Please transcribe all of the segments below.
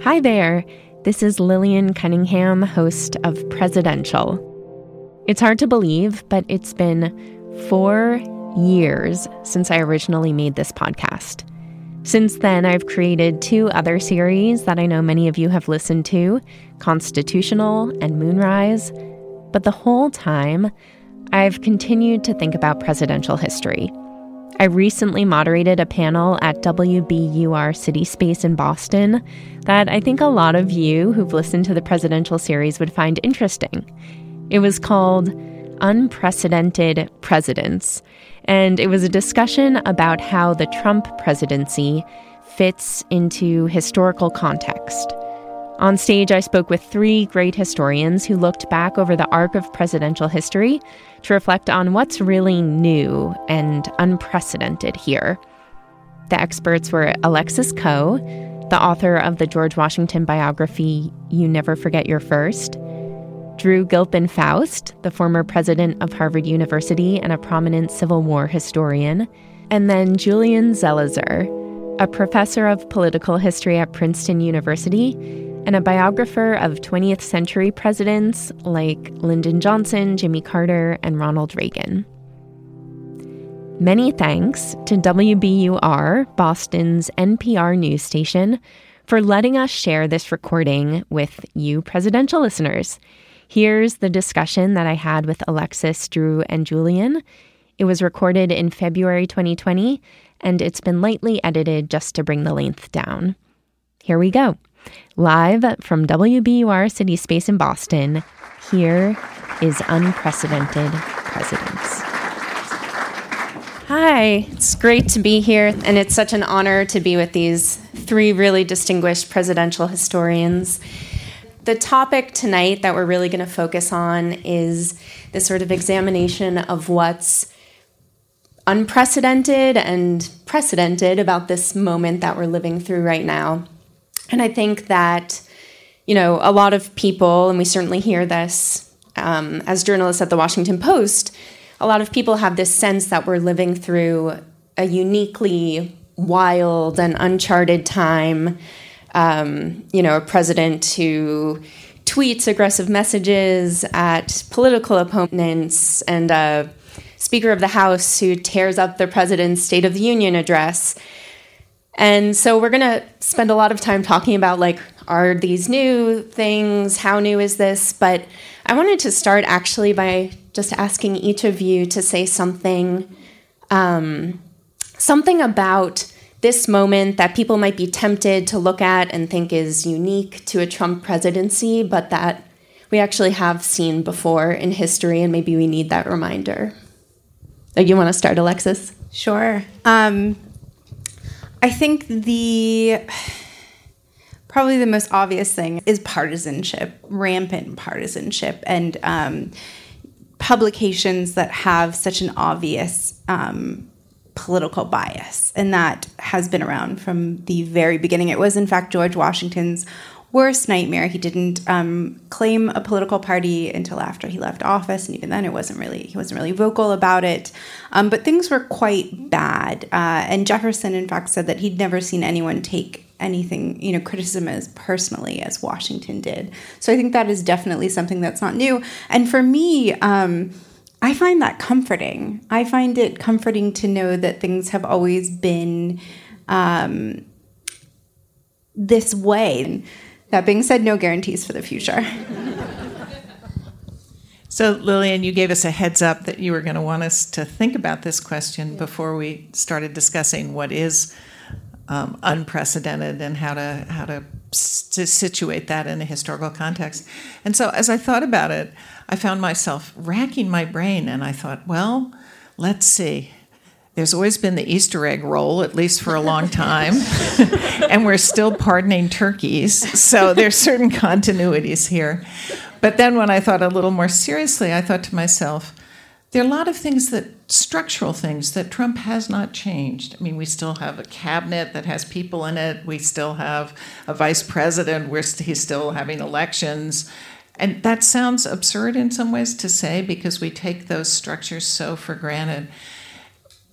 Hi there. This is Lillian Cunningham, host of Presidential. It's hard to believe, but it's been 4 years since I originally made this podcast. Since then, I've created 2 other series that I know many of you have listened to, Constitutional and Moonrise. But the whole time, I've continued to think about presidential history. I recently moderated a panel at WBUR City Space in Boston that I think a lot of you who've listened to the presidential series would find interesting. It was called Unprecedented Presidents, and it was a discussion about how the Trump presidency fits into historical context. On stage, I spoke with 3 great historians who looked back over the arc of presidential history to reflect on what's really new and unprecedented here. The experts were Alexis Coe, the author of the George Washington biography, You Never Forget Your First; Drew Gilpin-Faust, the former president of Harvard University and a prominent Civil War historian; and then Julian Zelizer, a professor of political history at Princeton University and a biographer of 20th century presidents like Lyndon Johnson, Jimmy Carter, and Ronald Reagan. Many thanks to WBUR, Boston's NPR news station, for letting us share this recording with you presidential listeners. Here's the discussion that I had with Alexis, Drew, and Julian. It was recorded in February 2020, and it's been lightly edited just to bring the length down. Here we go. Live from WBUR City Space in Boston, here is Unprecedented Presidents. Hi, it's great to be here, and it's such an honor to be with these 3 really distinguished presidential historians. The topic tonight that we're really going to focus on is this sort of examination of what's unprecedented and precedented about this moment that we're living through right now. And I think that, a lot of people, and we certainly hear this as journalists at the Washington Post, a lot of people have this sense that we're living through a uniquely wild and uncharted time. A president who tweets aggressive messages at political opponents, and a Speaker of the House who tears up the president's State of the Union address. And so we're going to spend a lot of time talking about, are these new things? How new is this? But I wanted to start actually by just asking each of you to say something about this moment that people might be tempted to look at and think is unique to a Trump presidency, but that we actually have seen before in history, and maybe we need that reminder. You want to start, Alexis? Sure. I think probably the most obvious thing is partisanship, rampant partisanship, and publications that have such an obvious political bias. And that has been around from the very beginning. It was, in fact, George Washington's worst nightmare. He didn't claim a political party until after he left office, and even then he wasn't really vocal about it. But things were quite bad. And Jefferson, in fact, said that he'd never seen anyone take anything, criticism as personally as Washington did. So I think that is definitely something that's not new. And for me, I find that comforting. I find it comforting to know that things have always been this way. That being said, no guarantees for the future. So, Lillian, you gave us a heads up that you were going to want us to think about this question before we started discussing what is unprecedented and how to situate that in a historical context. And so, as I thought about it, I found myself racking my brain, and I thought, well, let's see. There's always been the Easter egg roll, at least for a long time, and we're still pardoning turkeys, so there's certain continuities here. But then when I thought a little more seriously, I thought to myself, there are a lot of things structural things that Trump has not changed. I mean, we still have a cabinet that has people in it. We still have a vice president. He's still having elections. And that sounds absurd in some ways to say because we take those structures so for granted.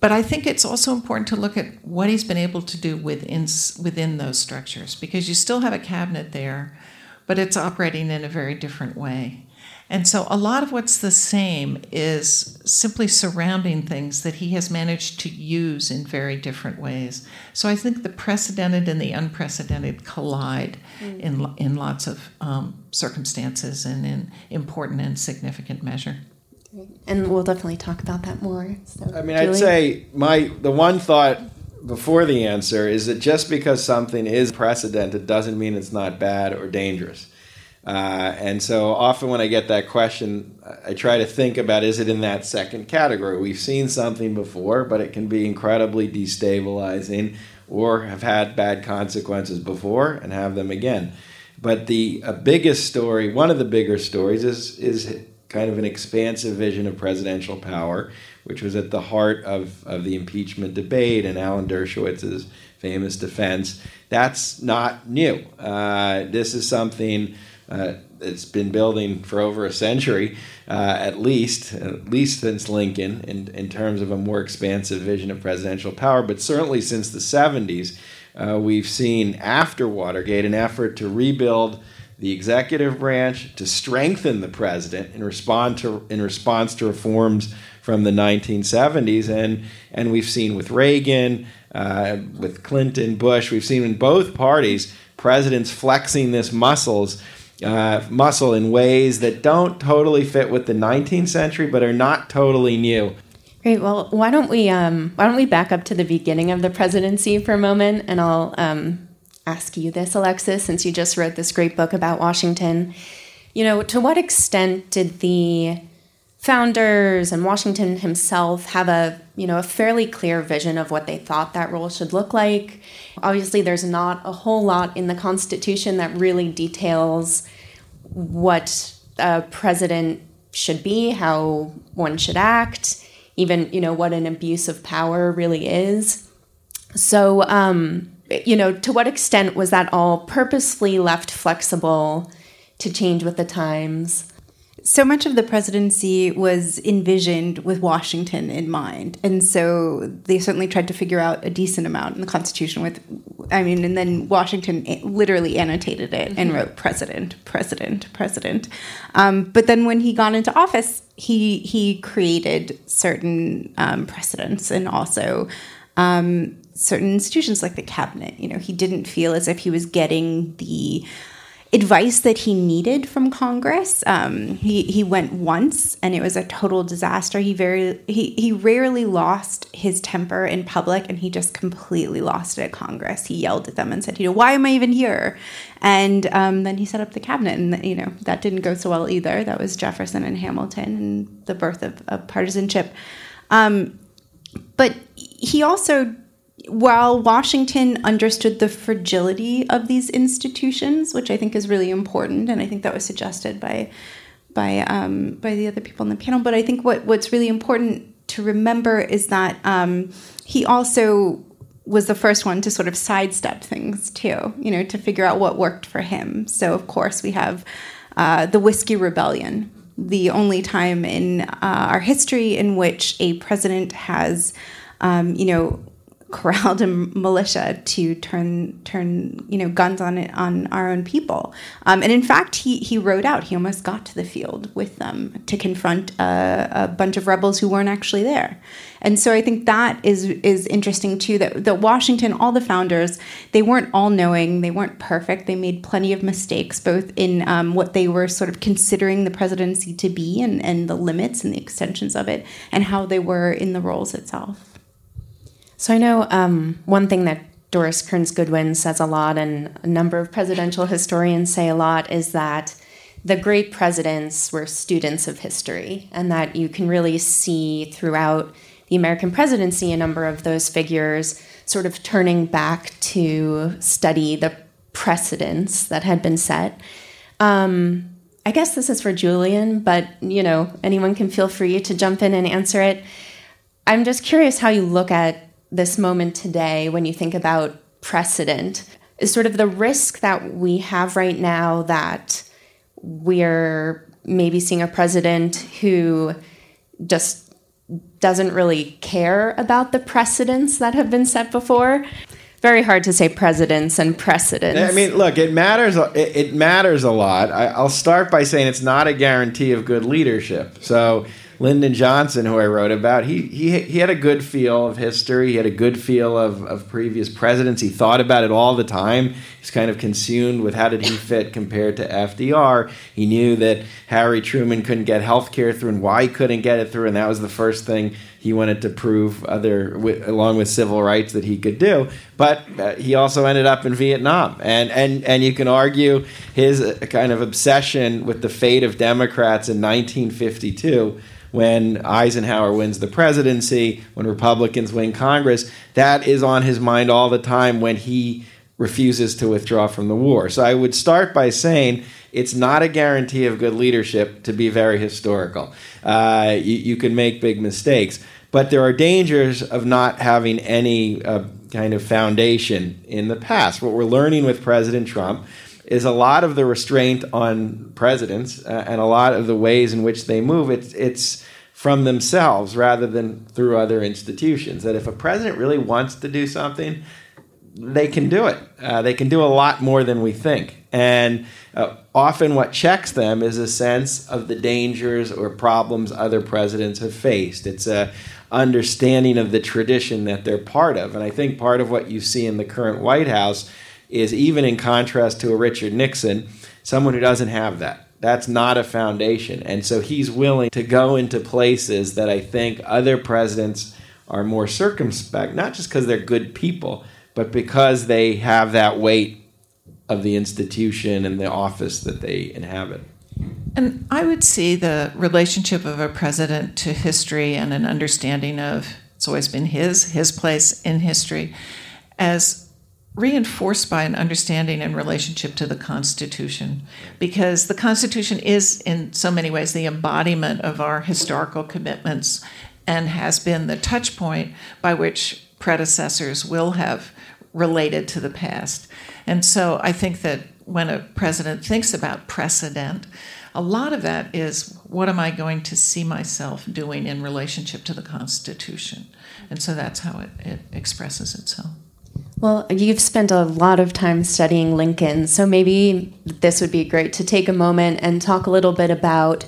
But I think it's also important to look at what he's been able to do within those structures, because you still have a cabinet there, but it's operating in a very different way. And so a lot of what's the same is simply surrounding things that he has managed to use in very different ways. So I think the precedented and the unprecedented collide in lots of circumstances and in important and significant measure. And we'll definitely talk about that more. So, I mean, I'd say the one thought before the answer is that just because something is precedented doesn't mean it's not bad or dangerous. And so often when I get that question, I try to think about, is it in that second category? We've seen something before, but it can be incredibly destabilizing or have had bad consequences before and have them again. But the biggest story, one of the bigger stories is kind of an expansive vision of presidential power, which was at the heart of the impeachment debate and Alan Dershowitz's famous defense. That's not new. This is something that's been building for over a century, at least since Lincoln, in terms of a more expansive vision of presidential power. But certainly since the 70s, we've seen after Watergate an effort to rebuild the executive branch, to strengthen the president in response to reforms from the 1970s, and we've seen with Reagan, with Clinton, Bush, we've seen in both parties presidents flexing this muscle in ways that don't totally fit with the 19th century, but are not totally new. Great. Well, why don't we back up to the beginning of the presidency for a moment, and I'll ask you this, Alexis, since you just wrote this great book about Washington. To what extent did the founders and Washington himself have a fairly clear vision of what they thought that role should look like? Obviously, there's not a whole lot in the Constitution that really details what a president should be, how one should act, even, what an abuse of power really is. So, to what extent was that all purposefully left flexible to change with the times? So much of the presidency was envisioned with Washington in mind. And so they certainly tried to figure out a decent amount in the Constitution and then Washington literally annotated it and wrote president, president, president. But then when he got into office, he created certain precedents and also certain institutions like the cabinet. He didn't feel as if he was getting the advice that he needed from Congress. He went once, and it was a total disaster. He rarely lost his temper in public, and he just completely lost it at Congress. He yelled at them and said, why am I even here? And then he set up the cabinet, and that didn't go so well either. That was Jefferson and Hamilton and the birth of partisanship. But he also, while Washington understood the fragility of these institutions, which I think is really important, and I think that was suggested by the other people on the panel, but I think what's really important to remember is that he also was the first one to sort of sidestep things too, to figure out what worked for him. So of course we have the Whiskey Rebellion, the only time in our history in which a president has, corralled a militia to turn guns on our own people. And in fact, he rode out. He almost got to the field with them to confront a bunch of rebels who weren't actually there. And so I think that is interesting too, that Washington, all the founders, they weren't all knowing, they weren't perfect. They made plenty of mistakes, both in what they were sort of considering the presidency to be and the limits and the extensions of it, and how they were in the roles itself. So I know one thing that Doris Kearns Goodwin says a lot, and a number of presidential historians say a lot, is that the great presidents were students of history, and that you can really see throughout the American presidency a number of those figures sort of turning back to study the precedents that had been set. I guess this is for Julian, but anyone can feel free to jump in and answer it. I'm just curious how you look at this moment today when you think about precedent. Is sort of the risk that we have right now that we're maybe seeing a president who just doesn't really care about the precedents that have been set before. Very hard to say presidents and precedents. I mean, look, it matters. It matters a lot. I'll start by saying it's not a guarantee of good leadership. So Lyndon Johnson, who I wrote about, he had a good feel of history. He had a good feel of previous presidents. He thought about it all the time. He's kind of consumed with how did he fit compared to FDR. He knew that Harry Truman couldn't get health care through and why he couldn't get it through, and that was the first thing he wanted to prove, along with civil rights, that he could do. But he also ended up in Vietnam. And you can argue his kind of obsession with the fate of Democrats in 1952, when Eisenhower wins the presidency, when Republicans win Congress, that is on his mind all the time when he refuses to withdraw from the war. So I would start by saying it's not a guarantee of good leadership to be very historical. You can make big mistakes. But there are dangers of not having any kind of foundation in the past. What we're learning with President Trump is a lot of the restraint on presidents and a lot of the ways in which they move, it's from themselves rather than through other institutions. That if a president really wants to do something, they can do it. They can do a lot more than we think. And often what checks them is a sense of the dangers or problems other presidents have faced. It's a understanding of the tradition that they're part of. And I think part of what you see in the current White House is, even in contrast to a Richard Nixon, someone who doesn't have that. That's not a foundation. And so he's willing to go into places that I think other presidents are more circumspect, not just because they're good people, but because they have that weight of the institution and the office that they inhabit. And I would see the relationship of a president to history and an understanding of, it's always been his place in history, as reinforced by an understanding and relationship to the Constitution. Because the Constitution is, in so many ways, the embodiment of our historical commitments and has been the touch point by which predecessors will have related to the past. And so I think that when a president thinks about precedent, a lot of that is, what am I going to see myself doing in relationship to the Constitution? And so that's how it expresses itself. Well, you've spent a lot of time studying Lincoln, so maybe this would be great to take a moment and talk a little bit about,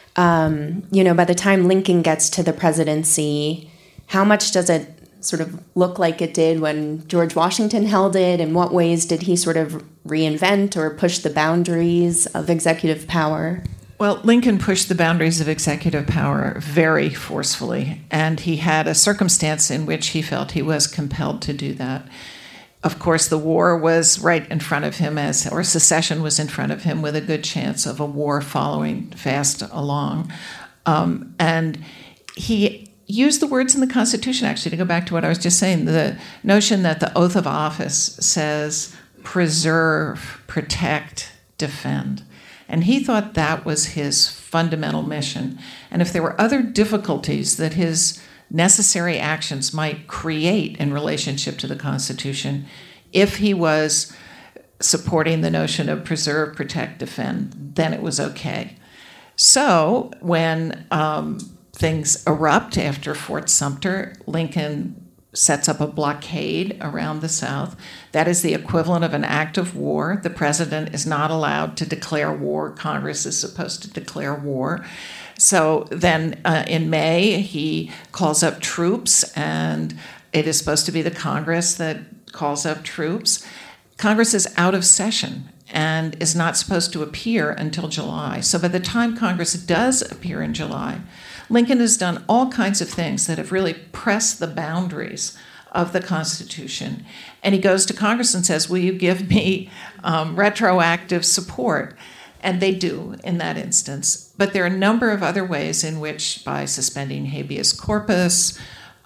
by the time Lincoln gets to the presidency, how much does it sort of look like it did when George Washington held it? In what ways did he sort of reinvent or push the boundaries of executive power? Well, Lincoln pushed the boundaries of executive power very forcefully, and he had a circumstance in which he felt he was compelled to do that. Of course, the war was right in front of him, or secession was in front of him, with a good chance of a war following fast along. And he used the words in the Constitution, actually, to go back to what I was just saying, the notion that the oath of office says preserve, protect, defend. And he thought that was his fundamental mission. And if there were other difficulties that his necessary actions might create in relationship to the Constitution, if he was supporting the notion of preserve, protect, defend, then it was okay. So when things erupt after Fort Sumter, Lincoln sets up a blockade around the South. That is the equivalent of an act of war. The president is not allowed to declare war. Congress is supposed to declare war. So then in May, he calls up troops, and it is supposed to be the Congress that calls up troops. Congress is out of session and is not supposed to appear until July. So by the time Congress does appear in July, Lincoln has done all kinds of things that have really pressed the boundaries of the Constitution. And he goes to Congress and says, will you give me retroactive support? And they do in that instance. But there are a number of other ways in which, by suspending habeas corpus,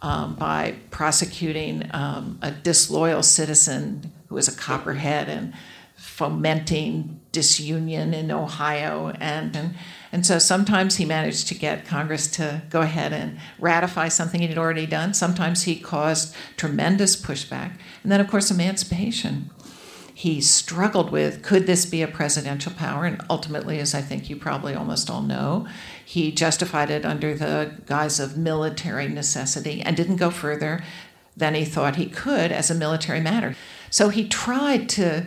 by prosecuting a disloyal citizen who is a Copperhead and fomenting disunion in Ohio, and so sometimes he managed to get Congress to go ahead and ratify something he'd already done. Sometimes he caused tremendous pushback. And then, of course, emancipation. He struggled with, could this be a presidential power? And ultimately, as I think you probably almost all know, he justified it under the guise of military necessity and didn't go further than he thought he could as a military matter. So he tried to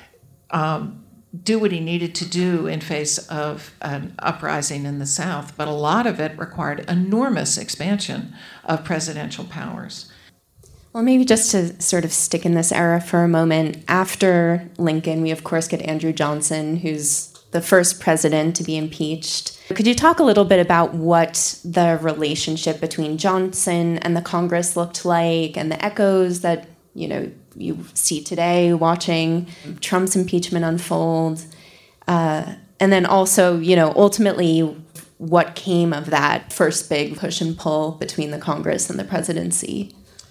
do what he needed to do in face of an uprising in the South, but a lot of it required enormous expansion of presidential powers. Well, maybe just to sort of stick in this era for a moment, after Lincoln, we of course get Andrew Johnson, who's the first president to be impeached. Could you talk a little bit about what the relationship between Johnson and the Congress looked like and the echoes that, you see today watching Trump's impeachment unfold? And then also, ultimately what came of that first big push and pull between the Congress and the presidency?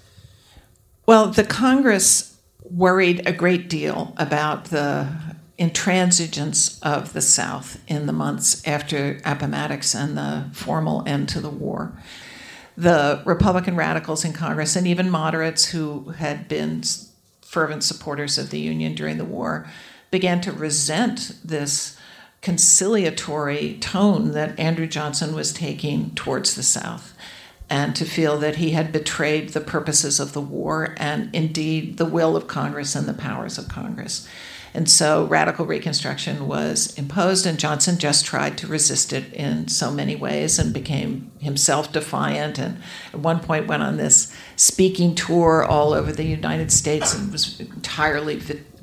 Well, the Congress worried a great deal about the intransigence of the South in the months after Appomattox and the formal end to the war. The Republican radicals in Congress, and even moderates who had been fervent supporters of the Union during the war, began to resent this conciliatory tone that Andrew Johnson was taking towards the South, and to feel that he had betrayed the purposes of the war and indeed the will of Congress and the powers of Congress. And so radical Reconstruction was imposed, and Johnson just tried to resist it in so many ways and became himself defiant, and at one point went on this speaking tour all over the United States and was entirely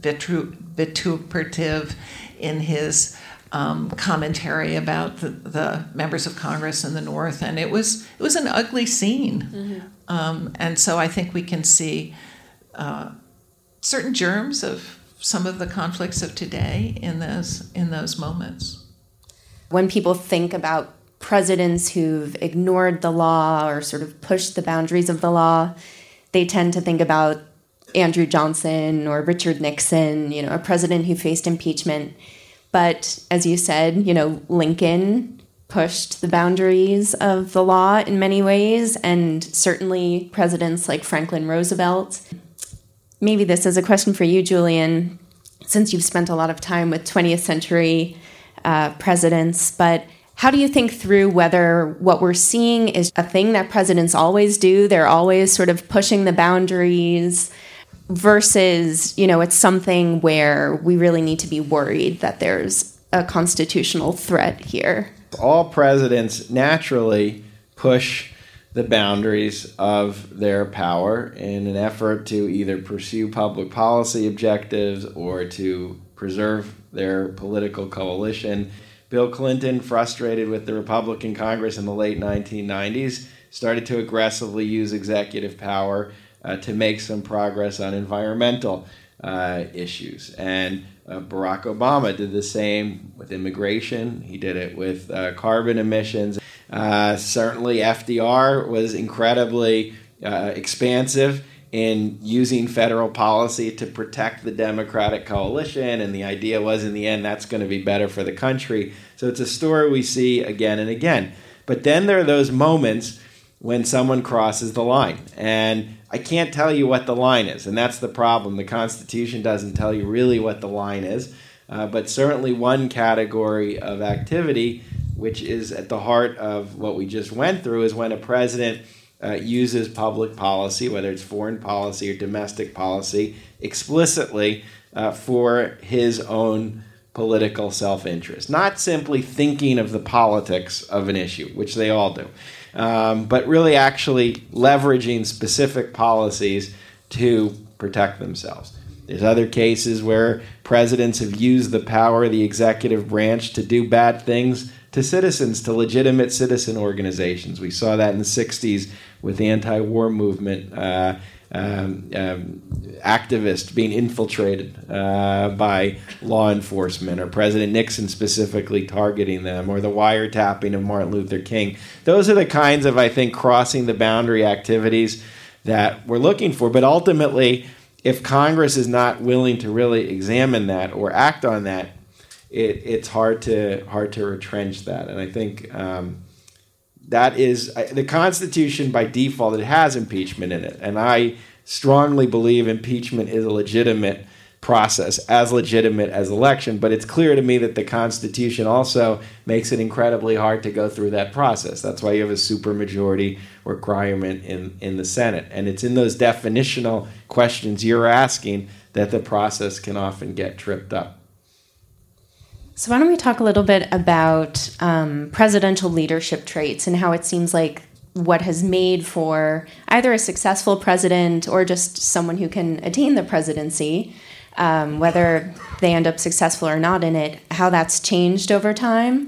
vituperative in his commentary about the members of Congress in the North, and it was an ugly scene. And so I think we can see certain germs of some of the conflicts of today in those moments. When people think about presidents who've ignored the law or sort of pushed the boundaries of the law, they tend to think about Andrew Johnson or Richard Nixon, a president who faced impeachment. But as you said, Lincoln pushed the boundaries of the law in many ways, and certainly presidents like Franklin Roosevelt. Maybe this is a question for you, Julian, since you've spent a lot of time with 20th century presidents, but how do you think through whether what we're seeing is a thing that presidents always do, they're always sort of pushing the boundaries, versus, it's something where we really need to be worried that there's a constitutional threat here? All presidents naturally push the boundaries of their power in an effort to either pursue public policy objectives or to preserve their political coalition. Bill Clinton, frustrated with the Republican Congress in the late 1990s, started to aggressively use executive power to make some progress on environmental issues. And Barack Obama did the same with immigration. He did it with carbon emissions. Certainly FDR was incredibly expansive in using federal policy to protect the Democratic coalition, and the idea was in the end that's going to be better for the country. So it's a story we see again and again. But then there are those moments when someone crosses the line, and I can't tell you what the line is, and that's the problem. The Constitution doesn't tell you really what the line is, but certainly one category of activity, which is at the heart of what we just went through, is when a president uses public policy, whether it's foreign policy or domestic policy, explicitly for his own political self-interest. Not simply thinking of the politics of an issue, which they all do, but really actually leveraging specific policies to protect themselves. There's other cases where presidents have used the power of the executive branch to do bad things to citizens, to legitimate citizen organizations. We saw that in the 60s with the anti-war movement, activists being infiltrated by law enforcement, or President Nixon specifically targeting them, or the wiretapping of Martin Luther King. Those are the kinds of, I think, crossing the boundary activities that we're looking for. But ultimately, if Congress is not willing to really examine that or act on that, it's hard to retrench that. And I think that is the Constitution by default. It has impeachment in it, and I strongly believe impeachment is a legitimate process as legitimate as election. But it's clear to me that the Constitution also makes it incredibly hard to go through that process. That's why you have a supermajority requirement in the Senate. And it's in those definitional questions you're asking that the process can often get tripped up. So why don't we talk a little bit about presidential leadership traits and how it seems like what has made for either a successful president or just someone who can attain the presidency, whether they end up successful or not in it, how that's changed over time.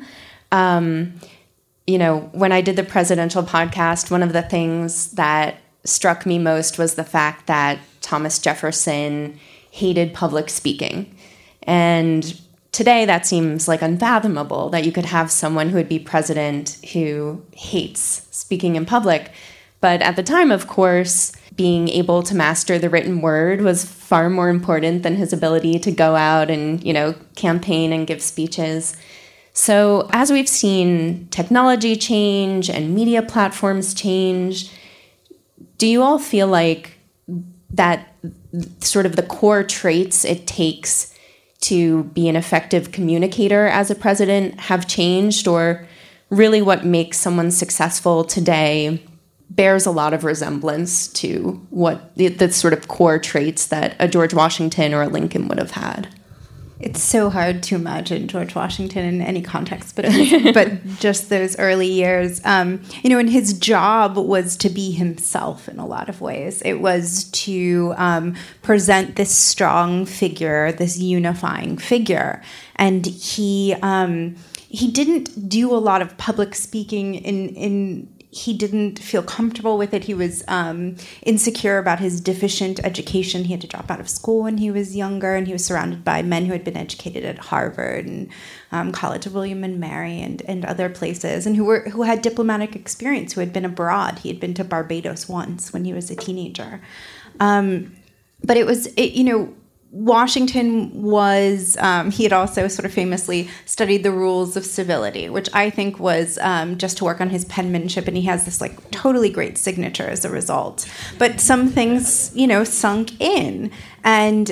When I did the presidential podcast, one of the things that struck me most was the fact that Thomas Jefferson hated public speaking. And today, that seems like unfathomable that you could have someone who would be president who hates speaking in public. But at the time, of course, being able to master the written word was far more important than his ability to go out and, campaign and give speeches. So as we've seen technology change and media platforms change, do you all feel like that sort of the core traits it takes to be an effective communicator as a president have changed, or really what makes someone successful today bears a lot of resemblance to what the sort of core traits that a George Washington or a Lincoln would have had? It's so hard to imagine George Washington in any context, but just those early years, and his job was to be himself in a lot of ways. It was to present this strong figure, this unifying figure, and he didn't do a lot of public speaking he didn't feel comfortable with it. He was insecure about his deficient education. He had to drop out of school when he was younger, and he was surrounded by men who had been educated at Harvard and College of William and Mary and other places, and who had diplomatic experience, who had been abroad. He had been to Barbados once when he was a teenager. But Washington was, he had also sort of famously studied the rules of civility, which I think was just to work on his penmanship, and he has this totally great signature as a result. But some things, sunk in, and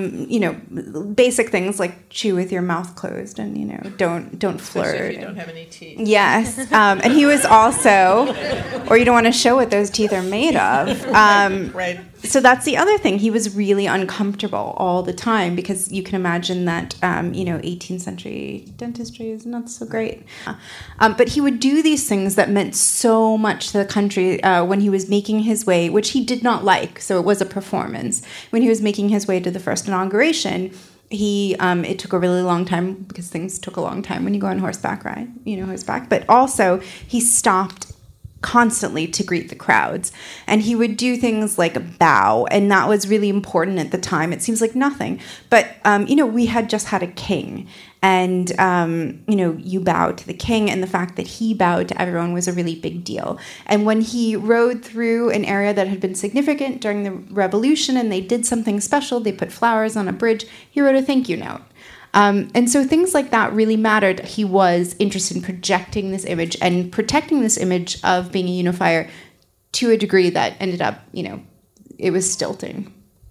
basic things like chew with your mouth closed, and don't flirt. Especially if you don't have any teeth. Yes, and he was also, or you don't want to show what those teeth are made of. Right. So that's the other thing. He was really uncomfortable all the time, because you can imagine that, 18th century dentistry is not so great. But he would do these things that meant so much to the country when he was making his way, which he did not like, so it was a performance. When he was making his way to the first inauguration, it took a really long time, because things took a long time when you go on horseback. But also he stopped constantly to greet the crowds, and he would do things like bow, and that was really important at the time. It seems like nothing, but we had just had a king, and you bowed to the king, and the fact that he bowed to everyone was a really big deal. And when he rode through an area that had been significant during the Revolution, and they did something special, they put flowers on a bridge, he wrote a thank you note. And so things like that really mattered. He was interested in projecting this image and protecting this image of being a unifier to a degree that ended up, it was stilting.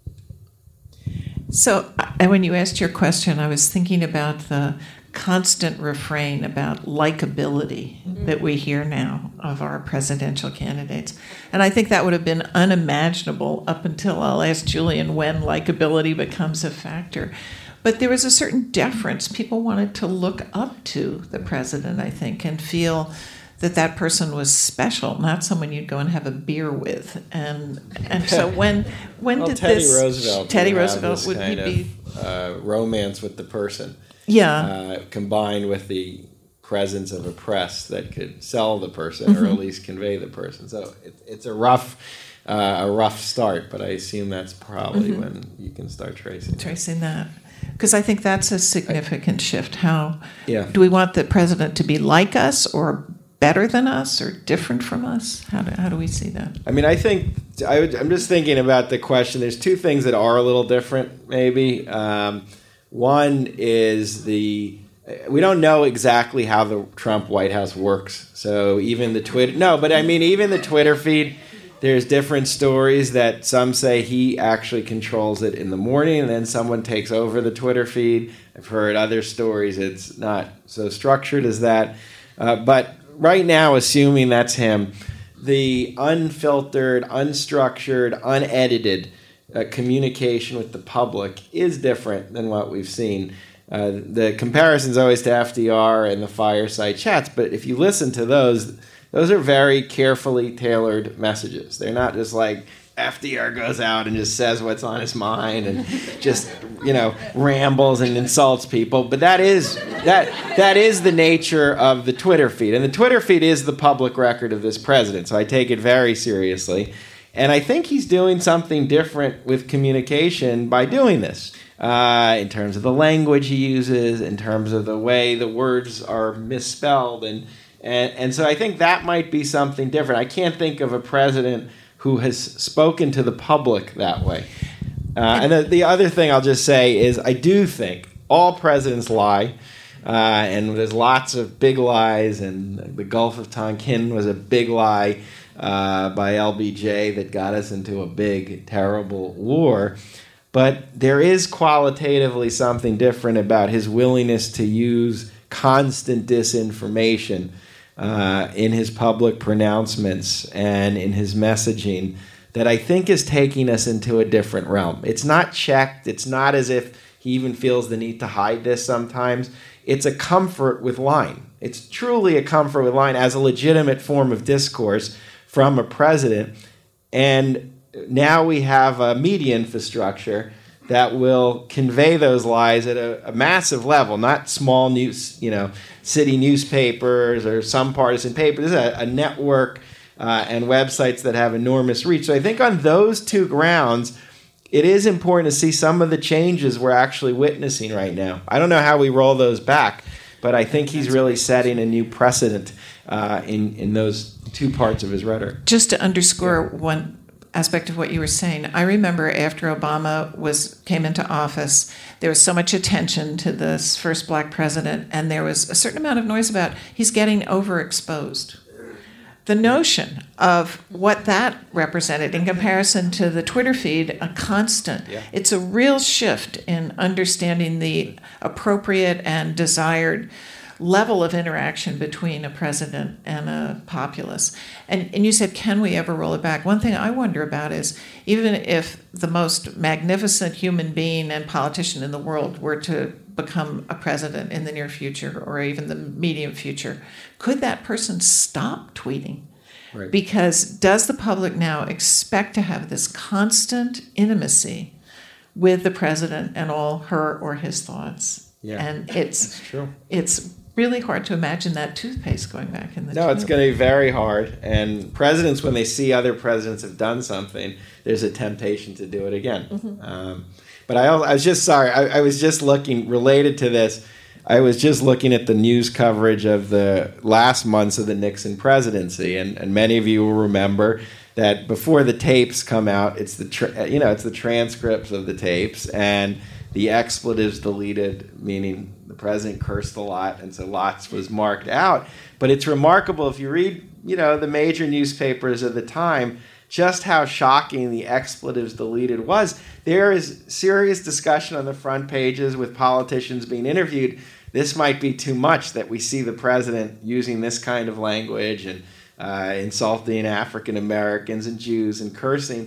So when you asked your question, I was thinking about the constant refrain about likability that we hear now of our presidential candidates. And I think that would have been unimaginable up until, I'll ask Julian, when likability becomes a factor. But there was a certain deference. People wanted to look up to the president, I think, and feel that person was special, not someone you'd go and have a beer with. And so when did Teddy Roosevelt would be romance with the person? Yeah, combined with the presence of a press that could sell the person, or at least convey the person. So it's a rough start, but I assume that's probably when you can start tracing that. Because I think that's a significant shift. Do we want the president to be like us, or better than us, or different from us? How do we see that? I mean, I'm just thinking about the question. There's two things that are a little different, maybe. One is we don't know exactly how the Trump White House works. So even the Twitter feed, There's different stories that some say he actually controls it in the morning and then someone takes over the Twitter feed. I've heard other stories it's not so structured as that. But right now, assuming that's him, the unfiltered, unstructured, unedited communication with the public is different than what we've seen. The comparison's always to FDR and the fireside chats, but if you listen to those are very carefully tailored messages. They're not just like FDR goes out and just says what's on his mind and just, rambles and insults people. But that is the nature of the Twitter feed. And the Twitter feed is the public record of this president, so I take it very seriously. And I think he's doing something different with communication by doing this. In terms of the language he uses, in terms of the way the words are misspelled. And so I think that might be something different. I can't think of a president who has spoken to the public that way. And the other thing I'll just say is I do think all presidents lie. And there's lots of big lies. And the Gulf of Tonkin was a big lie by LBJ that got us into a big, terrible war. But there is qualitatively something different about his willingness to use constant disinformation in his public pronouncements and in his messaging that I think is taking us into a different realm. It's not checked. It's not as if he even feels the need to hide this sometimes. It's a comfort with lying. It's truly a comfort with lying as a legitimate form of discourse from a president. And now we have a media infrastructure that will convey those lies at a massive level, not small news, city newspapers or some partisan paper. This is a network and websites that have enormous reach. So I think on those two grounds, it is important to see some of the changes we're actually witnessing right now. I don't know how we roll those back, but I think he's really setting a new precedent in those two parts of his rhetoric. Just to underscore one aspect of what you were saying, I remember after Obama came into office, there was so much attention to this first black president, and there was a certain amount of noise about he's getting overexposed. The notion of what that represented in comparison to the Twitter feed, a constant. Yeah. It's a real shift in understanding the appropriate and desired level of interaction between a president and a populace. And you said, can we ever roll it back? One thing I wonder about is, even if the most magnificent human being and politician in the world were to become a president in the near future or even the medium future, could that person stop tweeting? Right. Because does the public now expect to have this constant intimacy with the president and all her or his thoughts? Yeah, and it's true. It's really hard to imagine that toothpaste going back in the tube. It's going to be very hard. And presidents, when they see other presidents have done something, there's a temptation to do it again. Mm-hmm. But I was just sorry. I was just looking, related to this, I was just looking at the news coverage of the last months of the Nixon presidency. And many of you will remember that before the tapes come out, it's the transcripts of the tapes and the expletives deleted, meaning the president cursed a lot, and so lots was marked out. But it's remarkable if you read, the major newspapers of the time, just how shocking the expletives deleted was. There is serious discussion on the front pages with politicians being interviewed. This might be too much that we see the president using this kind of language and insulting African Americans and Jews and cursing.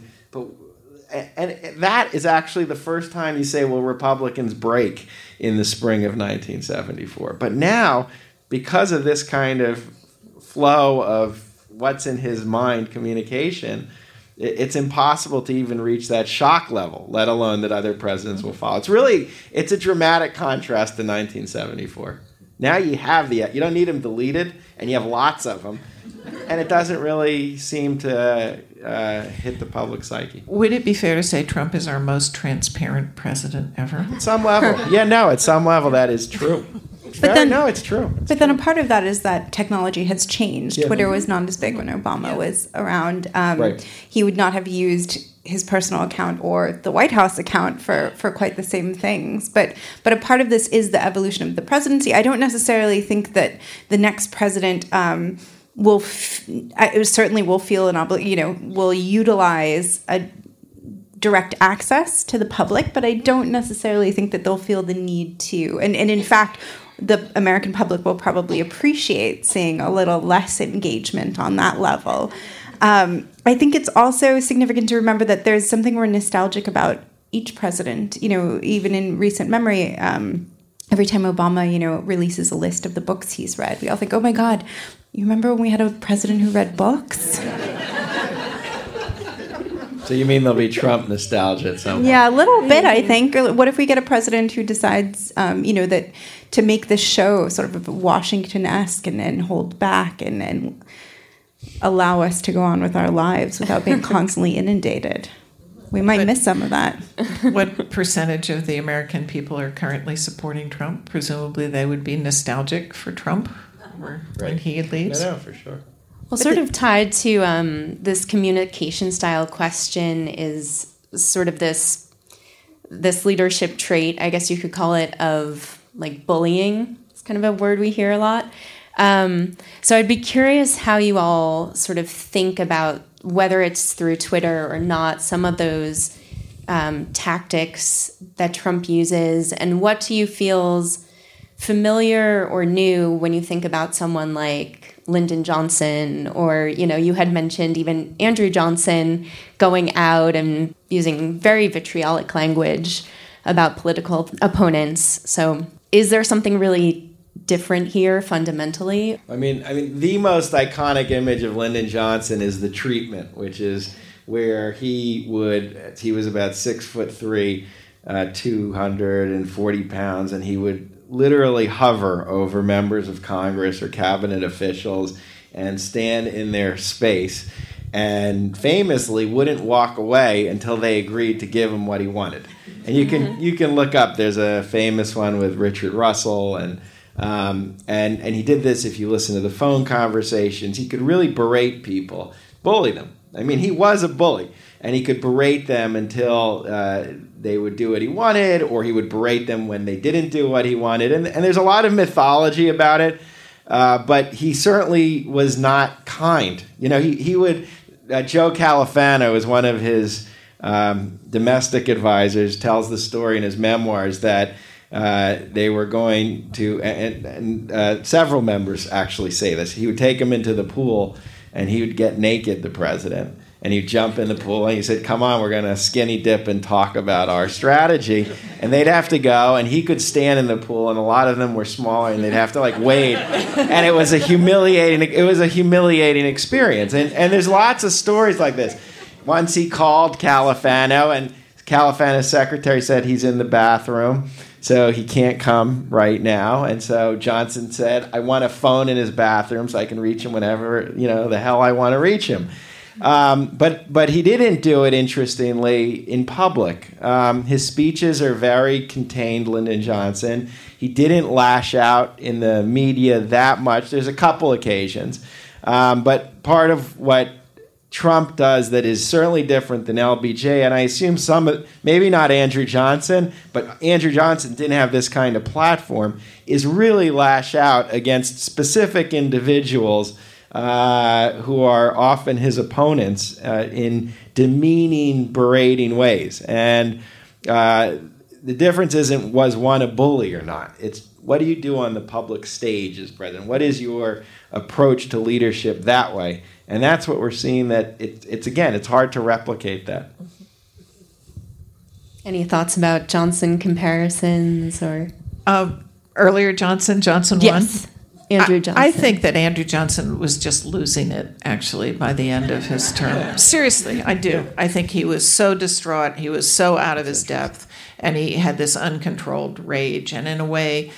And that is actually the first time you say, well, Republicans break in the spring of 1974. But now, because of this kind of flow of what's in his mind communication, it's impossible to even reach that shock level, let alone that other presidents will follow. It's a dramatic contrast to 1974. Now you don't need them deleted, and you have lots of them. And it doesn't really seem to hit the public psyche. Would it be fair to say Trump is our most transparent president ever? At some level. At some level that is true. It's true. Then a part of that is that technology has changed. Yeah. Twitter was not as big when Obama was around. Right. He would not have used his personal account or the White House account for quite the same things. But a part of this is the evolution of the presidency. I don't necessarily think that the next president certainly will feel will utilize a direct access to the public, but I don't necessarily think that they'll feel the need to. And in fact, the American public will probably appreciate seeing a little less engagement on that level. I think it's also significant to remember that there's something more nostalgic about each president. Even in recent memory, every time Obama, releases a list of the books he's read, we all think, oh my God, you remember when we had a president who read books? So you mean there'll be Trump nostalgia at some point? Yeah, a little bit, I think. What if we get a president who decides, that to make this show sort of Washington-esque and hold back and allow us to go on with our lives without being constantly inundated? We might miss some of that. What percentage of the American people are currently supporting Trump? Presumably they would be nostalgic for Trump when he leaves. No, for sure. Well, sort of tied to this communication style question is sort of this leadership trait, I guess you could call it, of like bullying. It's kind of a word we hear a lot. So I'd be curious how you all sort of think about, whether it's through Twitter or not, some of those tactics that Trump uses, and what do you feel's familiar or new when you think about someone like Lyndon Johnson, or, you had mentioned even Andrew Johnson going out and using very vitriolic language about political opponents. So is there something really different here fundamentally? I mean, the most iconic image of Lyndon Johnson is the treatment, which is where he was about 6'3", 240 pounds, and he would literally hover over members of Congress or cabinet officials and stand in their space, and famously wouldn't walk away until they agreed to give him what he wanted. And you can look up, there's a famous one with Richard Russell, and he did this. If you listen to the phone conversations, he could really berate people, bully them. I mean, he was a bully, and he could berate them until they would do what he wanted, or he would berate them when they didn't do what he wanted. And there's a lot of mythology about it, but he certainly was not kind. He would. Joe Califano is one of his domestic advisors, tells the story in his memoirs that they were going to, and several members actually say this, he would take him into the pool and he would get naked, the president, and he'd jump in the pool and he said, come on, we're going to skinny dip and talk about our strategy. And they'd have to go, and he could stand in the pool, and a lot of them were smaller, and they'd have to wade. And it was a humiliating experience. And there's lots of stories like this. Once he called Califano, and Califano's secretary said he's in the bathroom, so he can't come right now. And so Johnson said, I want a phone in his bathroom so I can reach him whenever, the hell I want to reach him. But he didn't do it, interestingly, in public. His speeches are very contained, Lyndon Johnson. He didn't lash out in the media that much. There's a couple occasions. But part of what Trump does that is certainly different than LBJ, and I assume maybe not Andrew Johnson, but Andrew Johnson didn't have this kind of platform, is really lash out against specific individuals who are often his opponents in demeaning, berating ways. And the difference isn't was one a bully or not. It's what do you do on the public stage as president? What is your approach to leadership that way? And that's what we're seeing, that it's hard to replicate that. Any thoughts about Johnson comparisons or? Earlier Johnson won? Yes. Andrew Johnson. I think that Andrew Johnson was just losing it, actually, by the end of his term. Seriously, I do. I think he was so distraught. He was so out of his depth, and he had this uncontrolled rage. And in a way,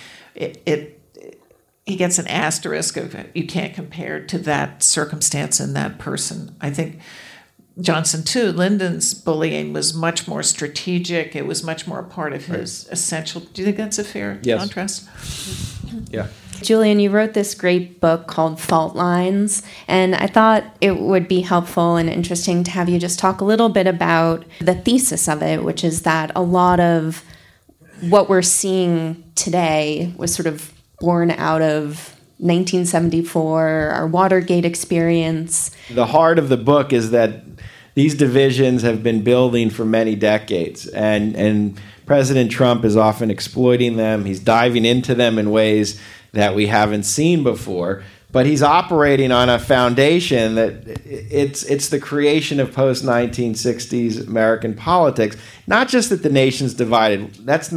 he gets an asterisk of you can't compare to that circumstance and that person. I think Johnson, too, Lyndon's bullying was much more strategic. It was much more a part of his essential. Do you think that's a fair contrast? Yeah. Julian, you wrote this great book called Fault Lines, and I thought it would be helpful and interesting to have you just talk a little bit about the thesis of it, which is that a lot of what we're seeing today was sort of born out of 1974, our Watergate experience. The heart of the book is that these divisions have been building for many decades, and President Trump is often exploiting them. He's diving into them in ways that we haven't seen before. But he's operating on a foundation that it's the creation of post-1960s American politics. Not just that the nation's divided. That's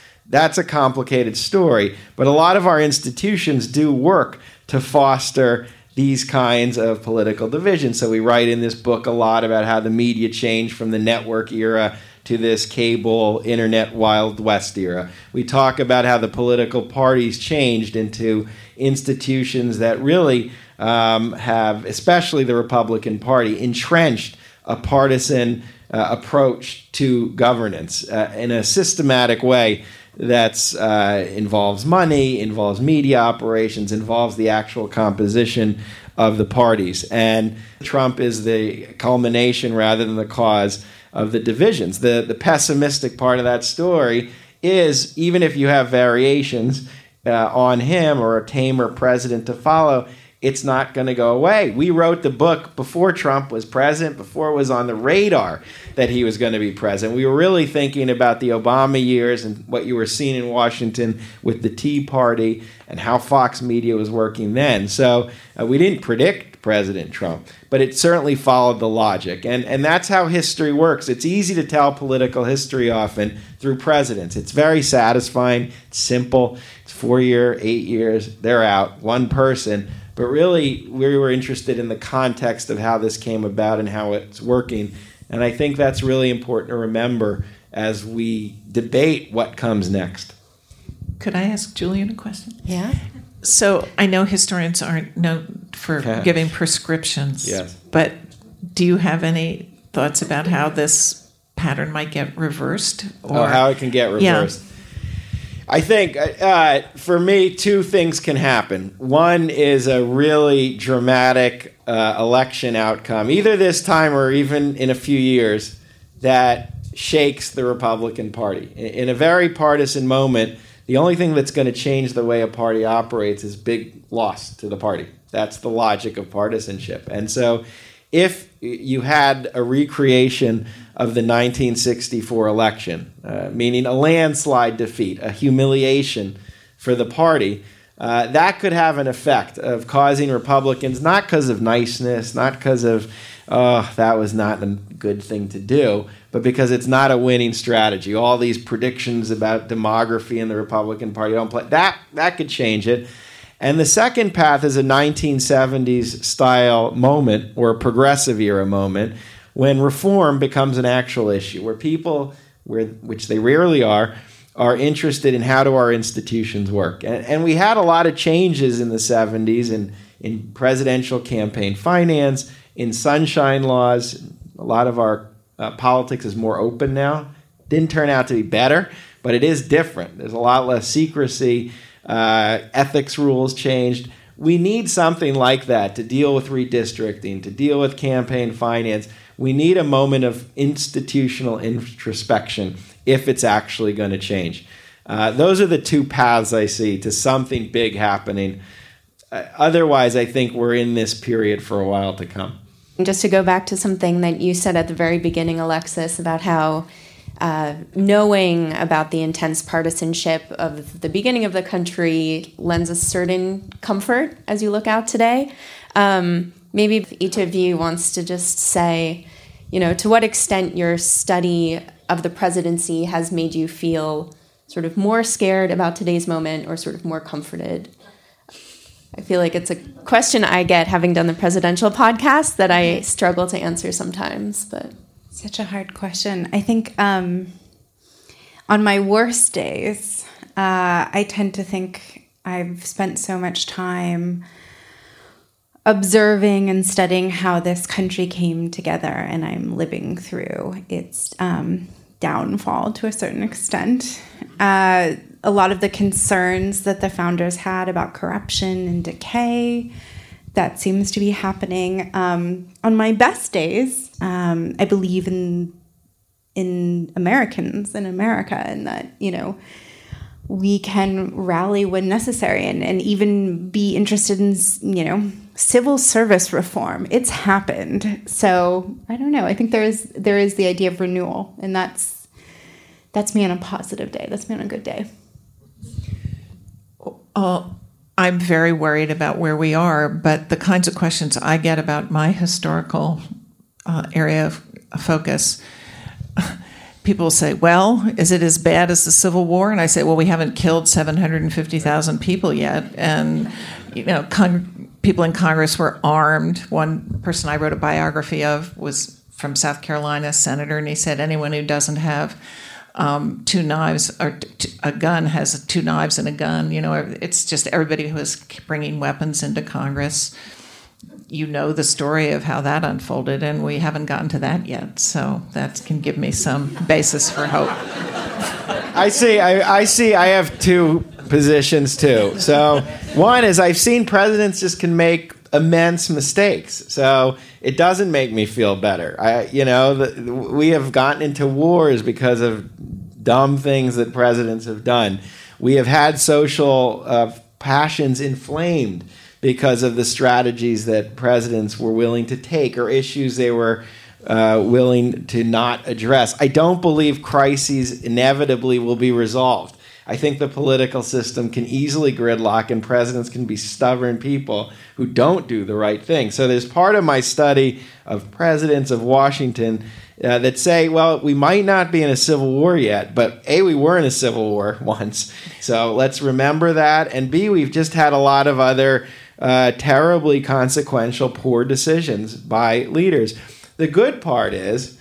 a complicated story. But a lot of our institutions do work to foster these kinds of political divisions. So we write in this book a lot about how the media changed from the network era to this cable, internet, Wild West era. We talk about how the political parties changed into institutions that really have, especially the Republican Party, entrenched a partisan approach to governance in a systematic way that involves money, involves media operations, involves the actual composition of the parties. And Trump is the culmination rather than the cause of the divisions. The pessimistic part of that story is, even if you have variations on him or a tamer president to follow, it's not going to go away. We wrote the book before Trump was president, before it was on the radar that he was going to be president. We were really thinking about the Obama years and what you were seeing in Washington with the Tea Party and how Fox Media was working then. So we didn't predict President Trump, but it certainly followed the logic. And that's how history works. It's easy to tell political history often through presidents. It's very satisfying. It's simple. It's 4 years, 8 years. They're out. One person. But really, we were interested in the context of how this came about and how it's working. And I think that's really important to remember as we debate what comes next. Could I ask Julian a question? Yeah. So I know historians aren't known for giving prescriptions. Yes. But do you have any thoughts about how this pattern might get reversed? Or how it can get reversed? Yeah. I think, for me, two things can happen. One is a really dramatic election outcome, either this time or even in a few years, that shakes the Republican Party. In a very partisan moment, the only thing that's going to change the way a party operates is big loss to the party. That's the logic of partisanship. And so if you had a recreation of the 1964 election, meaning a landslide defeat, a humiliation for the party, that could have an effect of causing Republicans, not because of niceness, not because of, that was not a good thing to do, but because it's not a winning strategy. All these predictions about demography in the Republican Party don't play. That could change it. And the second path is a 1970s style moment or a progressive era moment when reform becomes an actual issue, where people, which they rarely are interested in how do our institutions work. And we had a lot of changes in the 70s in presidential campaign finance, in sunshine laws. A lot of our politics is more open now. Didn't turn out to be better, but it is different. There's a lot less secrecy. Ethics rules changed. We need something like that to deal with redistricting, to deal with campaign finance. We need a moment of institutional introspection if it's actually going to change. Those are the two paths I see to something big happening. Otherwise, I think we're in this period for a while to come. Just to go back to something that you said at the very beginning, Alexis, about how knowing about the intense partisanship of the beginning of the country lends a certain comfort as you look out today. Maybe if each of you wants to just say, to what extent your study of the presidency has made you feel sort of more scared about today's moment or sort of more comforted. I feel like it's a question I get having done the presidential podcast that I struggle to answer sometimes, but... Such a hard question. I think on my worst days, I tend to think I've spent so much time observing and studying how this country came together, and I'm living through its downfall to a certain extent. A lot of the concerns that the founders had about corruption and decay, that seems to be happening. On my best days, I believe in Americans in America, and that, we can rally when necessary and even be interested in, civil service reform. It's happened. So I don't know. I think there is the idea of renewal, and that's me on a positive day. That's me on a good day. I'm very worried about where we are, but the kinds of questions I get about my historical area of focus, people say, well, is it as bad as the Civil War? And I say, well, we haven't killed 750,000 people yet. And, people in Congress were armed. One person I wrote a biography of was from South Carolina, senator, and he said anyone who doesn't have 2 knives or a gun has 2 knives and a gun. It's just everybody who is bringing weapons into Congress. The story of how that unfolded, and we haven't gotten to that yet. So that can give me some basis for hope. I see. I have 2 positions too. So one is I've seen presidents just can make immense mistakes. So it doesn't make me feel better. We have gotten into wars because of dumb things that presidents have done. We have had social passions inflamed because of the strategies that presidents were willing to take or issues they were willing to not address. I don't believe crises inevitably will be resolved. I think the political system can easily gridlock, and presidents can be stubborn people who don't do the right thing. So there's part of my study of presidents of Washington that say, well, we might not be in a civil war yet, but A, we were in a civil war once. So let's remember that. And B, we've just had a lot of other terribly consequential, poor decisions by leaders. The good part is,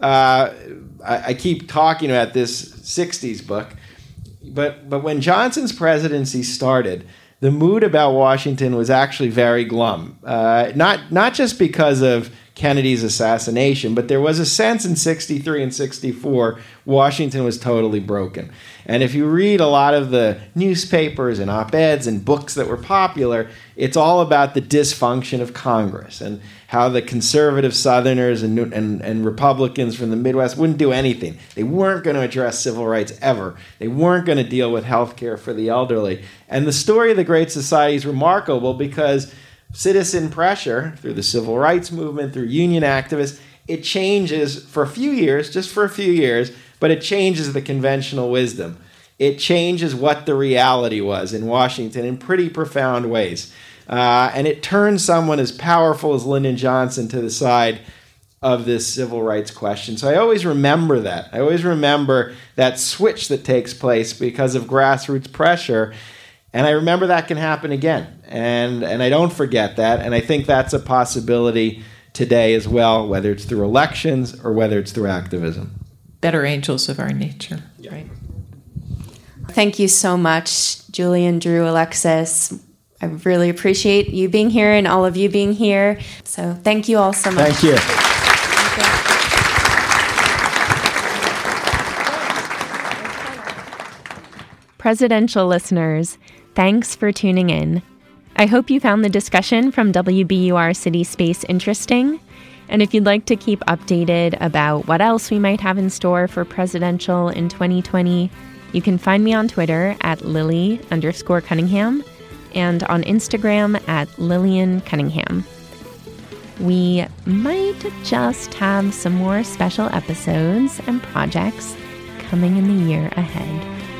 I keep talking about this 60s book, but when Johnson's presidency started, the mood about Washington was actually very glum. Not just because of Kennedy's assassination, but there was a sense in 63 and 64 Washington was totally broken. And if you read a lot of the newspapers and op-eds and books that were popular, it's all about the dysfunction of Congress and how the conservative Southerners and Republicans from the Midwest wouldn't do anything. They weren't going to address civil rights ever. They weren't going to deal with health care for the elderly. And the story of the Great Society is remarkable because citizen pressure through the civil rights movement, through union activists, it changes for a few years, just for a few years, but it changes the conventional wisdom. It changes what the reality was in Washington in pretty profound ways. And it turns someone as powerful as Lyndon Johnson to the side of this civil rights question. So I always remember that. I always remember that switch that takes place because of grassroots pressure. And I remember that can happen again. And I don't forget that. And I think that's a possibility today as well, whether it's through elections or whether it's through activism. Better angels of our nature, right? Thank you so much, Julian, Drew, Alexis. I really appreciate you being here and all of you being here. So thank you all so much. Thank you. Presidential listeners, thanks for tuning in. I hope you found the discussion from WBUR City Space interesting. And if you'd like to keep updated about what else we might have in store for presidential in 2020, you can find me on Twitter at Lily_Cunningham and on Instagram at Lillian Cunningham. We might just have some more special episodes and projects coming in the year ahead.